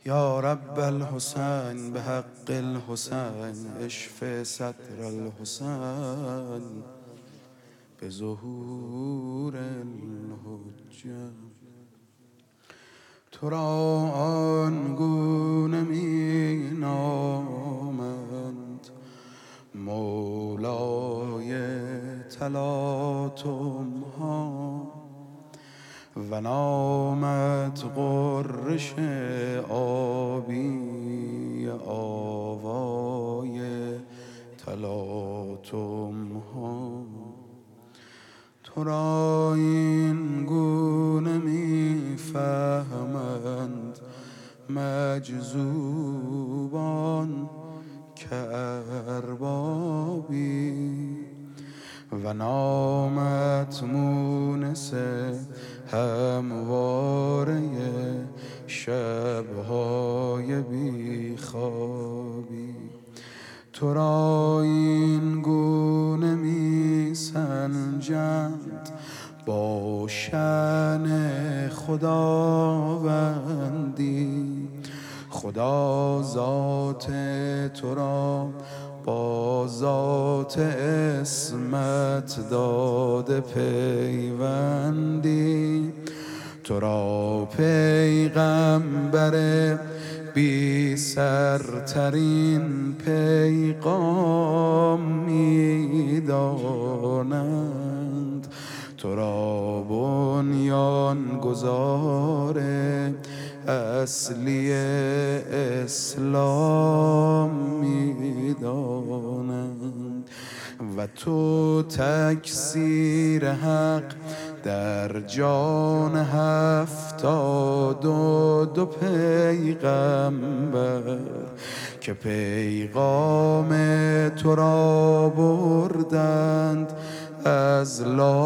یا رب الحسین به حق الحسین اشف صدر الحسین به ظهور الحجه. تو را آنگونه می نامند مولای تلاطم ها و نامت غرش آبی آوای تلاطم ها. تو را این گونه می فهمند مجذوبان که اربابی و نامت مونس همواره شبهای بیخوابی. تو را این گونه می سنجند با شأن خداوندی. خدا ذات تو را با ذات اسمت داده پیوندی. تو را پیغمبر بی سرترین پیغام می دانند. تو را بنیان گذار اصلی اسلام می دانند و تو تکثیر حق در جان 72 پیغمبر که پیغام تو را بردند از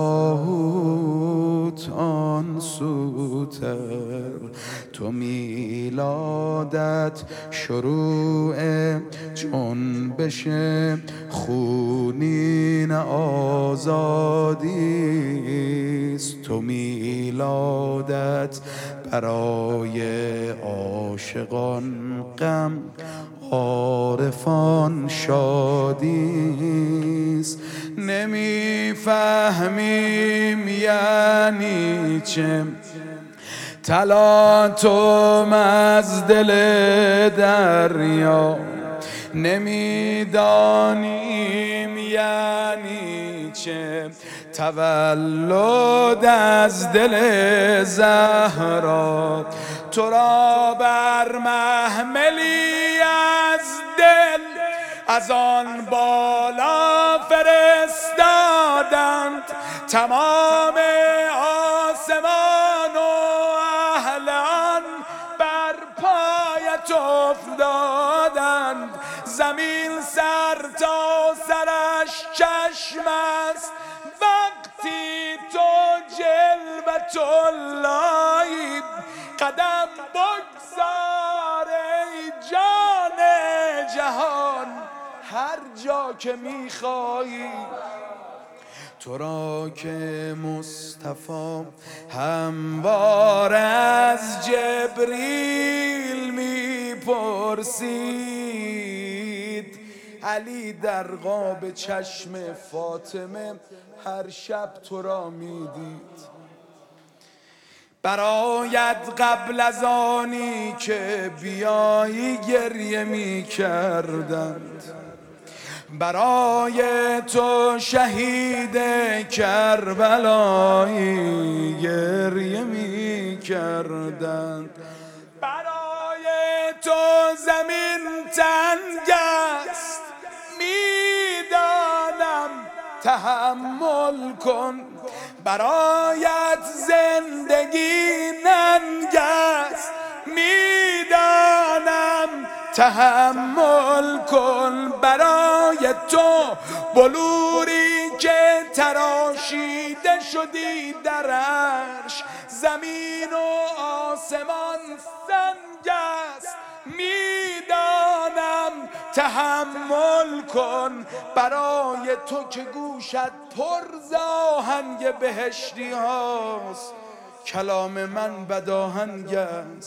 لاهوت آن سوتر. تو میلادت شروع جنبش خونین آزادی است. تو میلادت برای عاشقان غم، عارفان شادی است. نمیفهمیم یعنی چه تلاطم از دل دریا، نمیدانیم یعنی چه تولد از دل زهرا. تو را بر محملی از دل از آن بالا فرستادند. تمام آسمان و اهل آن بر پایت افتادند. زمین سر تا سرش چشم است وقتی تو جلوت اللهی. قدم بگذار ای جان جهان هر جا که میخوایی. تو را که مصطفی هموار از جبریل میپرسید. علی در قاب چشم فاطمه هر شب تو را میدید. برایت قبل از آنی که بیایی گریه میکردند. برای تو شهید کربلایی گریه میکردند. برای تو زمین تنگ است میدانم تحمل کن. برایت زندگی ننگ است میدانم تحمل کن. برای تو بلوری که تراشیده شدی در عرش، زمین و آسمان سنگ است میدانم تحمل کن. برای تو که گوشت پر ز آهنگ بهشتی هاست کلام من بداهنگ است.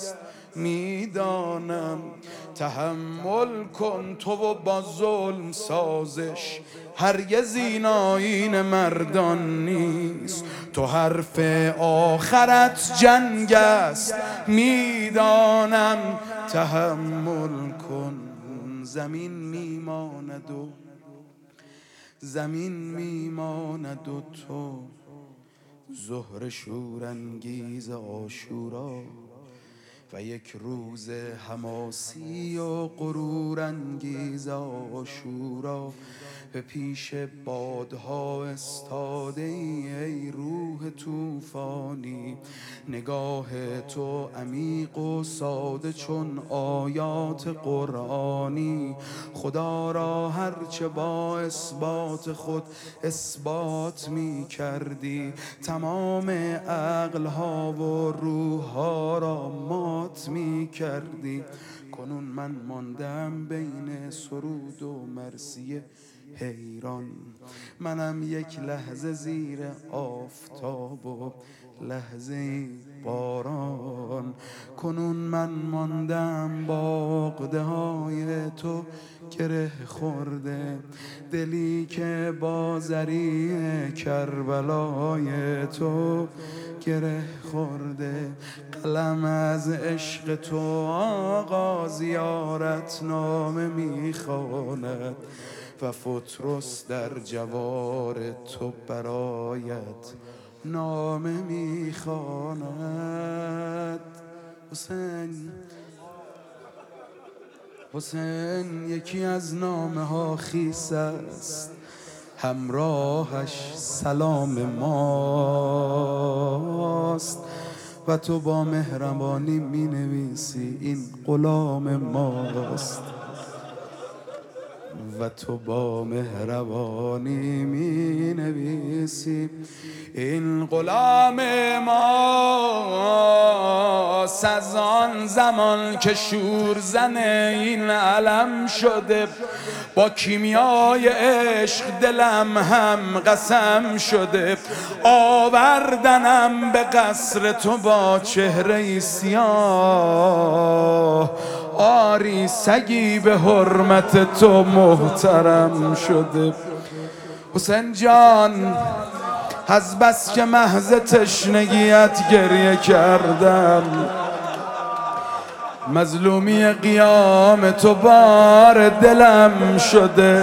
میدانم. تحمل کن تو و با ظلم سازش هرگز این آیین مردان نیست. تو حرف آخرت جنگ است میدانم. تحمل کن. زمین میماند و زمین میماند و تو ظهر شورانگیز عاشورا و یک روز حماسی و غرورانگیز عاشورا. به پیش بادها استاده ای روح طوفانی. نگاه تو عمیق و ساده چون آیات قرآنی. خدا را هرچه با اثبات خود اثبات می کردی. تمام عقلها و روحها را مات می کردی. کنون من ماندم بین سرود و مرثیه حیران. منم یک لحظه زیر آفتاب و لحظه باران. کنون من ماندم با عقده های تو گره خورده. دلی که با زریع کربلای تو گره خورده. قلم از عشق تو آقا زیارت نامه میخواند و فطرس در جوار تو برایت نامه میخواند. حسین یکی از نامه ها خیس است، همراهش سلام ماست و تو با مهربانی می نویسی این غلام ماست. و تو با مهربانی می نویسی این غلام ماست. از آن زمان که شور زن این علم شده، با کیمیای عشق دلم هم قسم شده. آوردنم به قصر تو با چهره سیاه، آری سگی به حرمت تو محترم شده. حسین جان از بس که محض تشنگیت گریه کردم، مظلومی قیام تو بار دلم شده.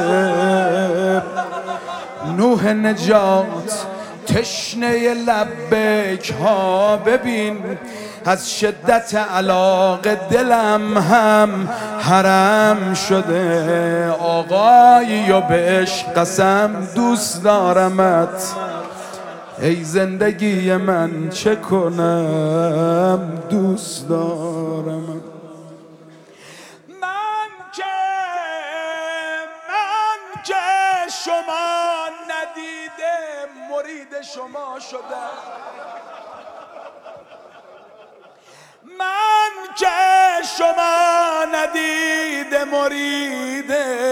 نوح نجات تشنه لبیک ها ببین، از شدت علاقه دلم هم حرم شده. آقایی و به عشق قسم دوست دارمت، ای زندگی من چه کنم دوست دارمت. من که شما ندیده مرید شما شدم. من که شما ندیده مرید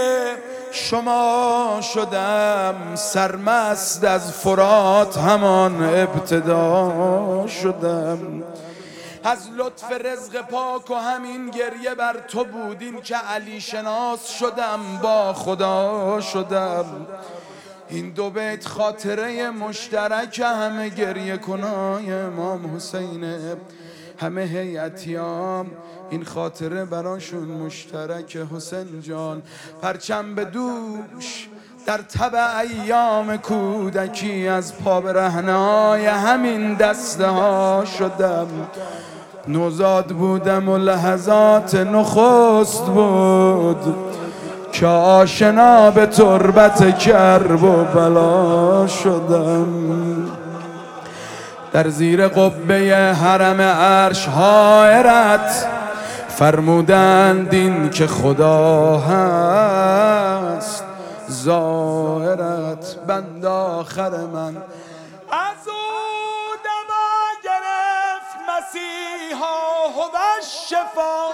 شما شدم. سرمست از فرات همان ابتدا شدم. از لطف رزق پاک و همین گریه بر تو بود این که علی شناس شدم، با خدا شدم. این دو بیت خاطره مشترک همه گریه کنای امام حسینه. همه هیئتیام این خاطره براشون مشترک. حسین جان پرچم به دوش در تب ایام کودکی از پا برهنه‌های همین دسته ها شدم. نوزاد بودم و لحظات نخست بود که آشنا به تربت کرب و بلا شدم. در زیر قبه حرم عرش حائرت فرمودند این که خدا هست ظاهرت. بند آخر من از او دوا گرفت مسیحا هو شفا.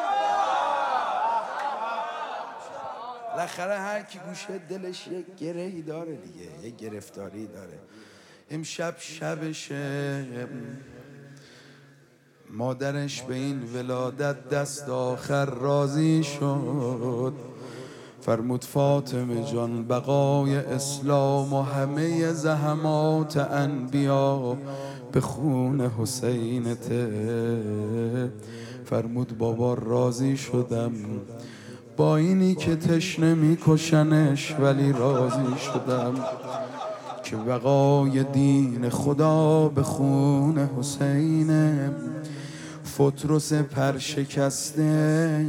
بالاخره هر کی گوشه دلش یک گرهی داره دیگه، یک گرفتاری داره. امشب شبشه، مادرش به این ولادت دست آخر راضی شد، فرمود فاطمه جان بقای اسلام و همه زحمات انبیا به خون حسینته. فرمود بابا راضی شدم، با اینی که تشنه میکشنش ولی راضی شدم که بقای دین خدا به خون حسینه. فترس پرشکسته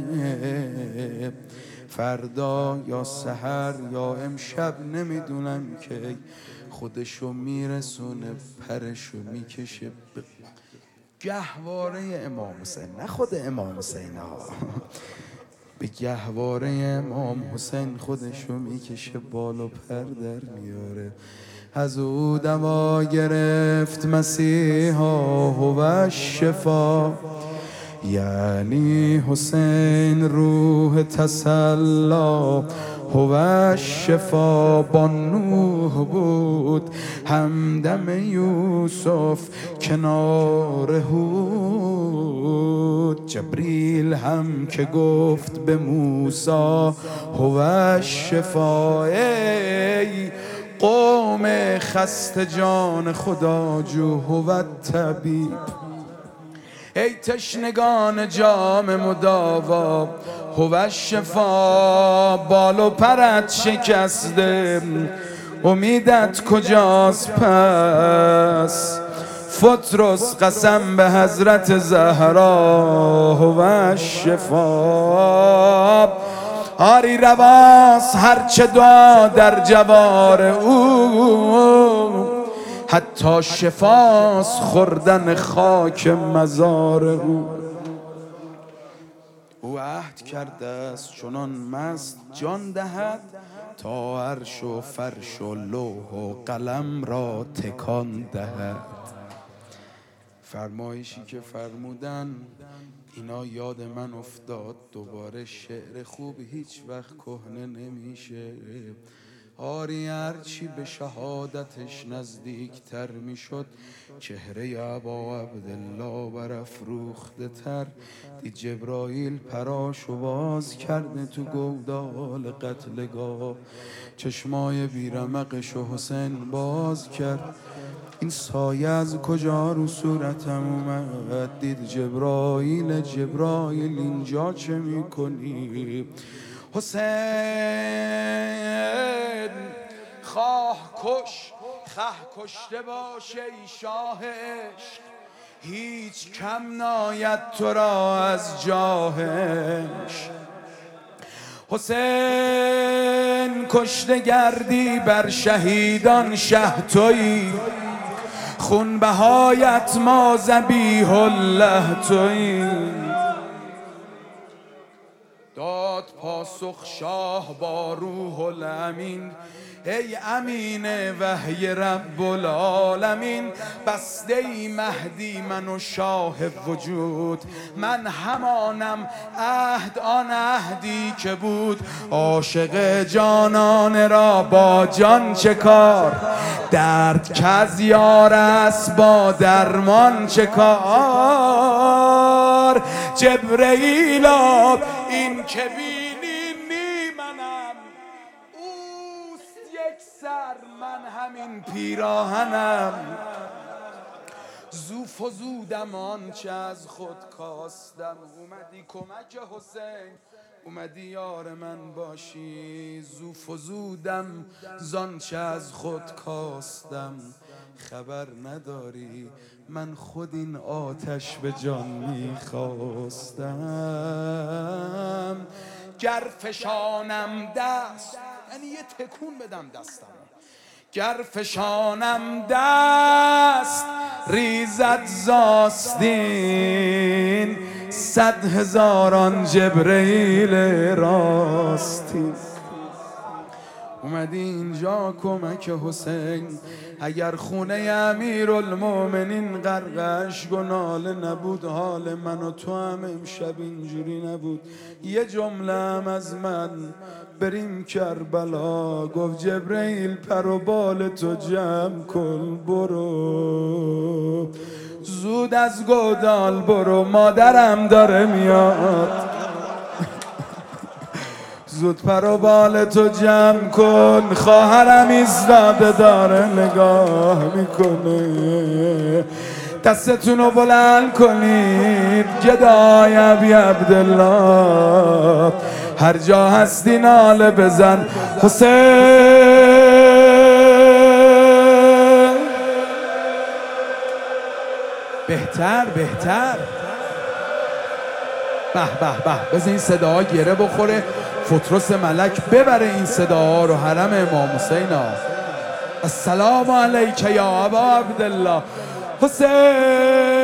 فردا یا سحر یا امشب نمیدونم که خودشو میرسونه، پرشو میکشه به گهواره امام حسین، نه خود امام حسین ها، به گهواره امام حسین خودشو میکشه بالا پر در میاره. از او دوا گرفت مسیحا هو شفا، یعنی حسین روح تسلا هو شفا. با نوح بود همدم یوسف کنار هود، جبریل هم که گفت به موسی هو شفا. ای قوم خسته جان خدا جو هو طبیب، ای تشنگان جام مداوا هو شفا. بال و پرت شکسته امیدت کجاست پس، فترس قسم به حضرت زهرا هو شفا. آری رواست هرچه دعا در جوار او، حتی شفاست خوردن خاک مزار او. او عهد کرده است چنان مست جان دهد، تا عرش و فرش و لوح و قلم را تکان دهد. فرمایشی که فرمودن اینا یاد من افتاد، دوباره شعر خوب هیچ وقت کهنه نمیشه. آری هرچی به شهادتش نزدیکتر میشد، چهره ابا عبدالله برافروخته تر. دید جبرائیل پراشو باز کرده تو گودال قتلگاه، چشمای بیرمقشو حسین باز کرد. این سایه از کجا رو صورتم اومد؟ دید جبرائیل جبرائیل اینجا چه میکنی؟ حسین خواه کش خه کشته باشه ای شاه عشق، هیچ کم ناید تو را از جاهش. حسین کشته گردی بر شهیدان شه تویی، خون بهایت ما ذبیح الله تویی. داد پاسخ شاه با روح الامین، ای امین وحی رب العالمین. بسته ای مهدی من و شاه وجود، من همانم عهد آن عهدی که بود. عاشق جانان را با جان چه کار، درد که از یار است با درمان چه کار. جبرئیلا این که بینی نی منم، اوست یک سر من همین پیراهنم. زو فزودم آنچه از خود کاستم، اومدی کمک حسین اومدی یار من باشی. زو فزودم زانچه از خود کاستم، خبر نداری من خود این آتش به جان میخواستم. گر فشانم دست، یعنی یه تکون بدم دستم، گر فشانم دست ریزد زاستین، 100,000 جبرئیل راستین. اومدی اینجا کمک حسین، اگر خونه امیرالمومنین غرقش گناله نبود، حال من و تو هم امشب اینجوری نبود. یه جمله هم از من بریم کربلا، گفت جبرئیل پر و بال تو جمع کن برو. زود از گودال برو مادرم داره میاد. زود پر و بال تو جمع کن خواهرم ایستاده داره نگاه میکنه. دستتونو بلند کنید گدای ابی عبدالله، هر جا هستی ناله بزن حسین. بهتر به به به، بذار این صداها گره بخوره، فطرس ملک ببره این صداها رو حرم امام حسین. السلام علیک یا ابا عبدالله حسین.